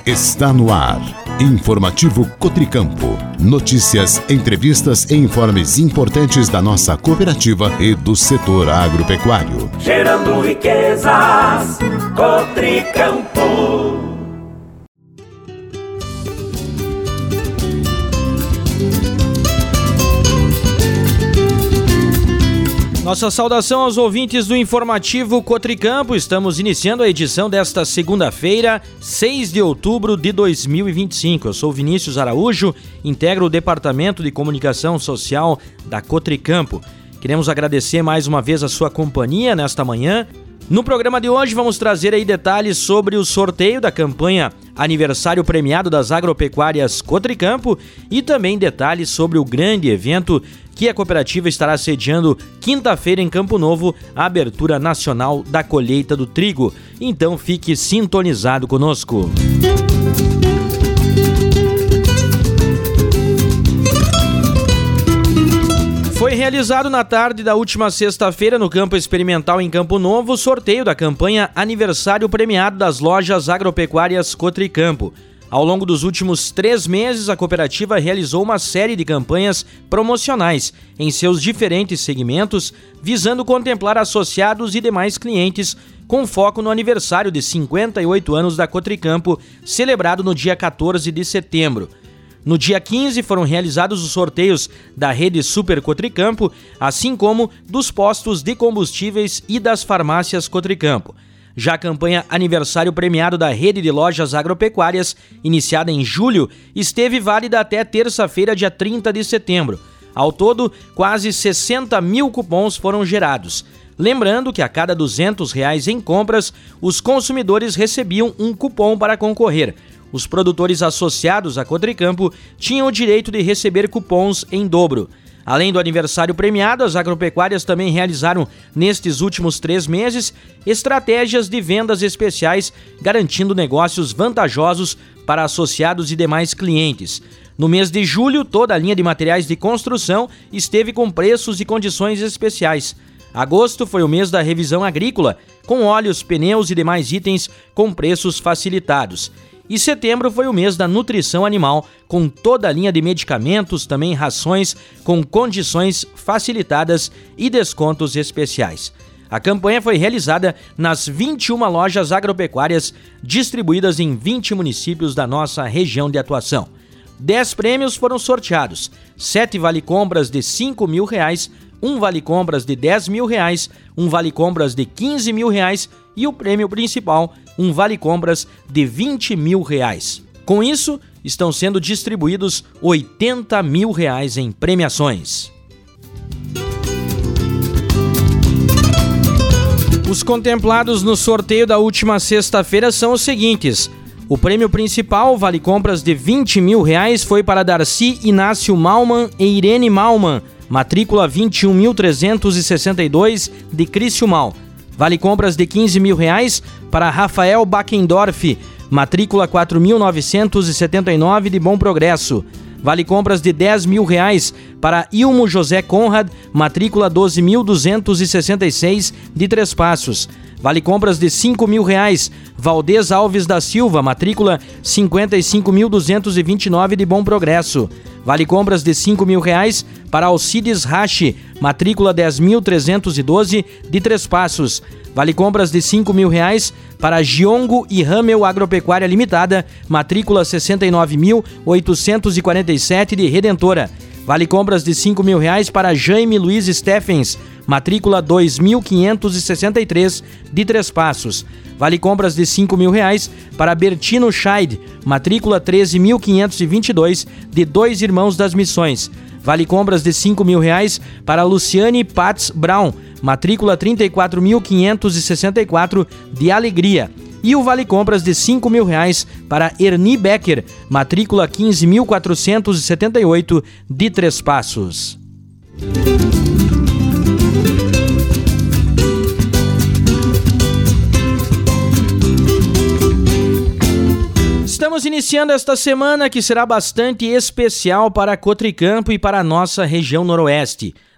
Está no ar. Informativo Cotricampo. Notícias, entrevistas e informes importantes da nossa cooperativa e do setor agropecuário. Gerando riquezas, Cotricampo. Nossa saudação aos ouvintes do Informativo Cotricampo. Estamos iniciando a edição desta segunda-feira, 6 de outubro de 2025. Eu sou Vinícius Araújo, integro o Departamento de Comunicação Social da Cotricampo. Queremos agradecer mais uma vez a sua companhia nesta manhã. No programa de hoje vamos trazer aí detalhes sobre o sorteio da campanha Aniversário Premiado das Agropecuárias Cotricampo e também detalhes sobre o grande evento que a cooperativa estará sediando quinta-feira em Campo Novo, a abertura nacional da colheita do trigo. Então fique sintonizado conosco. Foi realizado na tarde da última sexta-feira no Campo Experimental em Campo Novo o sorteio da campanha Aniversário Premiado das Lojas Agropecuárias Cotricampo. Ao longo dos últimos 3 meses, a cooperativa realizou uma série de campanhas promocionais em seus diferentes segmentos, visando contemplar associados e demais clientes, com foco no aniversário de 58 anos da Cotricampo, celebrado no dia 14 de setembro. No dia 15 foram realizados os sorteios da rede Super Cotricampo, assim como dos postos de combustíveis e das farmácias Cotricampo. Já a campanha Aniversário Premiado da Rede de Lojas Agropecuárias, iniciada em julho, esteve válida até terça-feira, dia 30 de setembro. Ao todo, quase 60 mil cupons foram gerados. Lembrando que a cada R$ 200 em compras, os consumidores recebiam um cupom para concorrer. Os produtores associados à Cotricampo tinham o direito de receber cupons em dobro. Além do aniversário premiado, as agropecuárias também realizaram, nestes últimos 3 meses, estratégias de vendas especiais, garantindo negócios vantajosos para associados e demais clientes. No mês de julho, toda a linha de materiais de construção esteve com preços e condições especiais. Agosto foi o mês da revisão agrícola, com óleos, pneus e demais itens com preços facilitados. E setembro foi o mês da nutrição animal, com toda a linha de medicamentos, também rações, com condições facilitadas e descontos especiais. A campanha foi realizada nas 21 lojas agropecuárias distribuídas em 20 municípios da nossa região de atuação. 10 prêmios foram sorteados, 7 vale-compras de R$ 5 mil, 1 vale-compras de R$ 10 mil, 1 vale-compras de R$ 15 mil e o prêmio principal, um vale-compras de R$ 20 mil. Com isso, estão sendo distribuídos R$ 80 mil em premiações. Os contemplados no sorteio da última sexta-feira são os seguintes. O prêmio principal, vale-compras de R$ 20 mil, foi para Darcy Inácio Malman e Irene Malman, matrícula 21.362 de Criciúmal. Vale-compras de R$ 15 mil para Rafael Backendorf, matrícula 4.979 de Bom Progresso. Vale-compras de R$ 10 mil para Ilmo José Conrad, matrícula 12.266 de Três Passos. Vale-compras de R$ 5 mil, Valdez Alves da Silva, matrícula 55.229 de Bom Progresso. Vale-compras de R$ 5 mil para Alcides Rache, matrícula 10.312 de Três Passos. Vale-compras de R$ 5 mil para Giongo e Ramel Agropecuária Limitada, matrícula 69.847 de Redentora. Vale-compras de R$ 5 mil para Jaime Luiz Steffens, matrícula 2.563 de Três Passos. Vale-compras de R$ 5 mil para Bertino Scheid, matrícula 13.522 de Dois Irmãos das Missões. Vale-compras de R$ 5 mil para Luciane Patz Brown, matrícula 34.564 de Alegria. E o vale-compras de R$ 5 mil para Ernie Becker, matrícula 15.478 de Três Passos. Estamos iniciando esta semana que será bastante especial para Cotricampo e para a nossa região noroeste.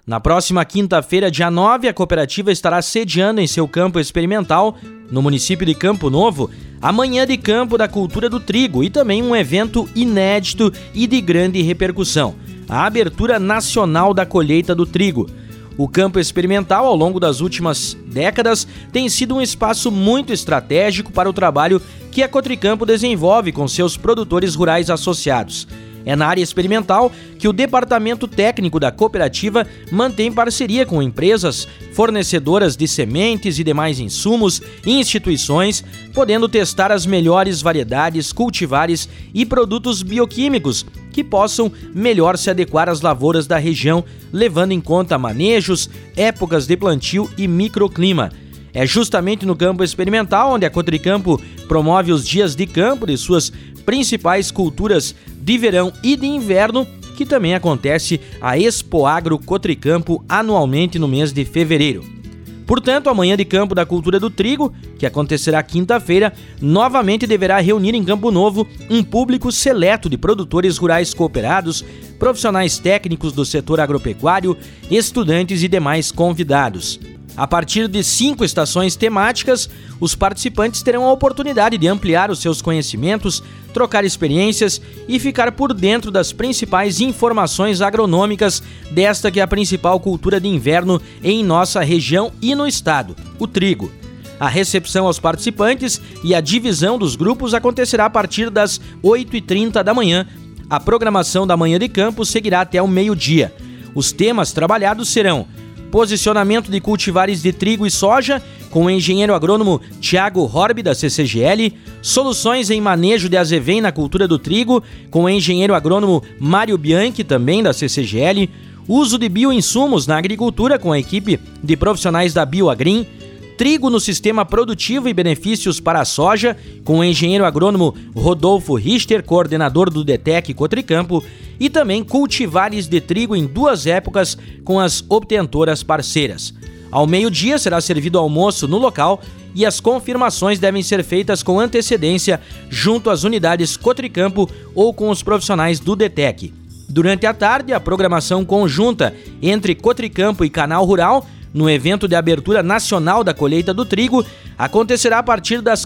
Na próxima quinta-feira, dia 9, a cooperativa estará sediando em seu campo experimental, no município de Campo Novo, a Manhã de Campo da Cultura do Trigo e também um evento inédito e de grande repercussão, a abertura nacional da colheita do trigo. O campo experimental, ao longo das últimas décadas, tem sido um espaço muito estratégico para o trabalho que a Cotricampo desenvolve com seus produtores rurais associados. É na área experimental que o departamento técnico da cooperativa mantém parceria com empresas fornecedoras de sementes e demais insumos e instituições, podendo testar as melhores variedades, cultivares e produtos bioquímicos que possam melhor se adequar às lavouras da região, levando em conta manejos, épocas de plantio e microclima. É justamente no campo experimental onde a Cotricampo promove os dias de campo de suas principais culturas de verão e de inverno, que também acontece a Expo Agro Cotricampo anualmente no mês de fevereiro. Portanto, a Manhã de Campo da Cultura do Trigo, que acontecerá quinta-feira, novamente deverá reunir em Campo Novo um público seleto de produtores rurais cooperados, profissionais técnicos do setor agropecuário, estudantes e demais convidados. A partir de 5 estações temáticas, os participantes terão a oportunidade de ampliar os seus conhecimentos, trocar experiências e ficar por dentro das principais informações agronômicas desta que é a principal cultura de inverno em nossa região e no estado, o trigo. A recepção aos participantes e a divisão dos grupos acontecerá a partir das 8h30 da manhã. A programação da Manhã de Campo seguirá até o meio-dia. Os temas trabalhados serão: posicionamento de cultivares de trigo e soja, com o engenheiro agrônomo Tiago Horby, da CCGL, soluções em manejo de azevém na cultura do trigo, com o engenheiro agrônomo Mário Bianchi, também da CCGL, uso de bioinsumos na agricultura, com a equipe de profissionais da BioAgrim, trigo no sistema produtivo e benefícios para a soja, com o engenheiro agrônomo Rodolfo Richter, coordenador do DETEC Cotricampo, e também cultivares de trigo em 2 épocas com as obtentoras parceiras. Ao meio-dia será servido almoço no local e as confirmações devem ser feitas com antecedência junto às unidades Cotricampo ou com os profissionais do DETEC. Durante a tarde, a programação conjunta entre Cotricampo e Canal Rural, no evento de abertura nacional da colheita do trigo, acontecerá a partir das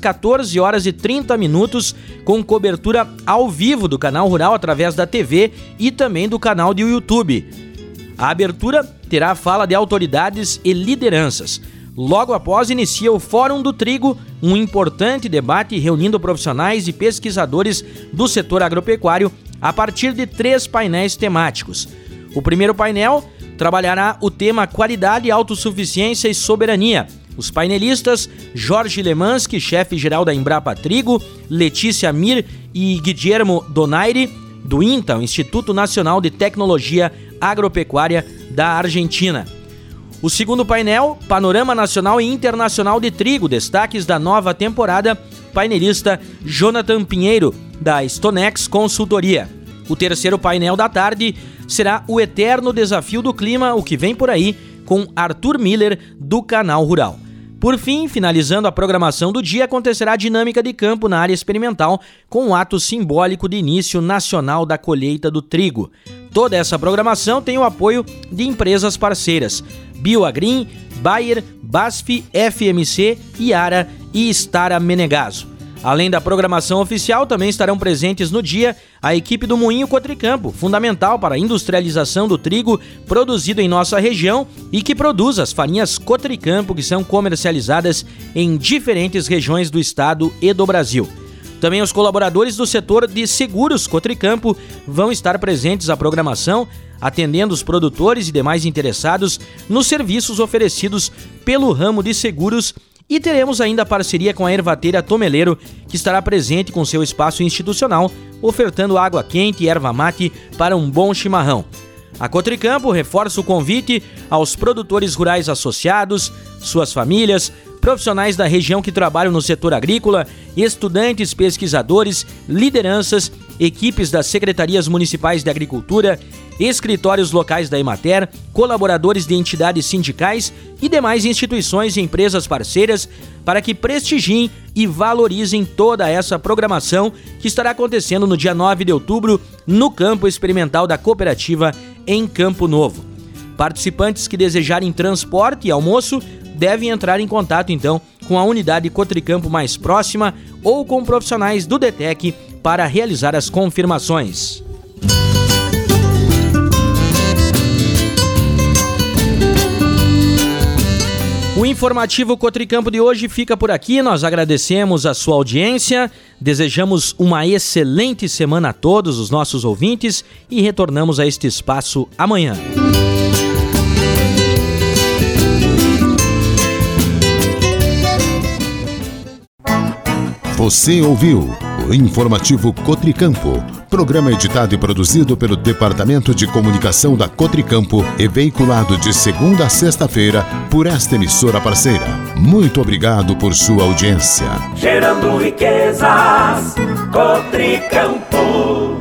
14h30, com cobertura ao vivo do Canal Rural através da TV e também do canal do YouTube. A abertura terá fala de autoridades e lideranças. Logo após, inicia o Fórum do Trigo, um importante debate reunindo profissionais e pesquisadores do setor agropecuário a partir de 3 painéis temáticos. O primeiro painel trabalhará o tema Qualidade, Autossuficiência e Soberania. Os painelistas Jorge Lemansky, chefe-geral da Embrapa Trigo, Letícia Mir e Guillermo Donaire, do INTA, o Instituto Nacional de Tecnologia Agropecuária da Argentina. O segundo painel, Panorama Nacional e Internacional de Trigo, destaques da nova temporada, painelista Jonathan Pinheiro, da Stonex Consultoria. O terceiro painel da tarde será o eterno desafio do clima, o que vem por aí, com Arthur Miller, do Canal Rural. Por fim, finalizando a programação do dia, acontecerá a dinâmica de campo na área experimental, com um ato simbólico de início nacional da colheita do trigo. Toda essa programação tem o apoio de empresas parceiras: BioAgrim, Bayer, BASF, FMC, Iara e Stara Menegaso. Além da programação oficial, também estarão presentes no dia a equipe do Moinho Cotricampo, fundamental para a industrialização do trigo produzido em nossa região e que produz as farinhas Cotricampo, que são comercializadas em diferentes regiões do estado e do Brasil. Também os colaboradores do setor de seguros Cotricampo vão estar presentes à programação, atendendo os produtores e demais interessados nos serviços oferecidos pelo ramo de seguros. E teremos ainda a parceria com a Ervateira Tomeleiro, que estará presente com seu espaço institucional, ofertando água quente e erva mate para um bom chimarrão. A Cotricampo reforça o convite aos produtores rurais associados, suas famílias, profissionais da região que trabalham no setor agrícola, estudantes, pesquisadores, lideranças, equipes das secretarias municipais de agricultura, escritórios locais da Emater, colaboradores de entidades sindicais e demais instituições e empresas parceiras para que prestigiem e valorizem toda essa programação que estará acontecendo no dia 9 de outubro no campo experimental da cooperativa em Campo Novo. Participantes que desejarem transporte e almoço devem entrar em contato, então, com a unidade Cotricampo mais próxima ou com profissionais do DETEC para realizar as confirmações. O informativo Cotricampo de hoje fica por aqui. Nós agradecemos a sua audiência, desejamos uma excelente semana a todos os nossos ouvintes e retornamos a este espaço amanhã. Você ouviu o informativo Cotricampo, programa editado e produzido pelo Departamento de Comunicação da Cotricampo e veiculado de segunda a sexta-feira por esta emissora parceira. Muito obrigado por sua audiência. Gerando riquezas, Cotricampo.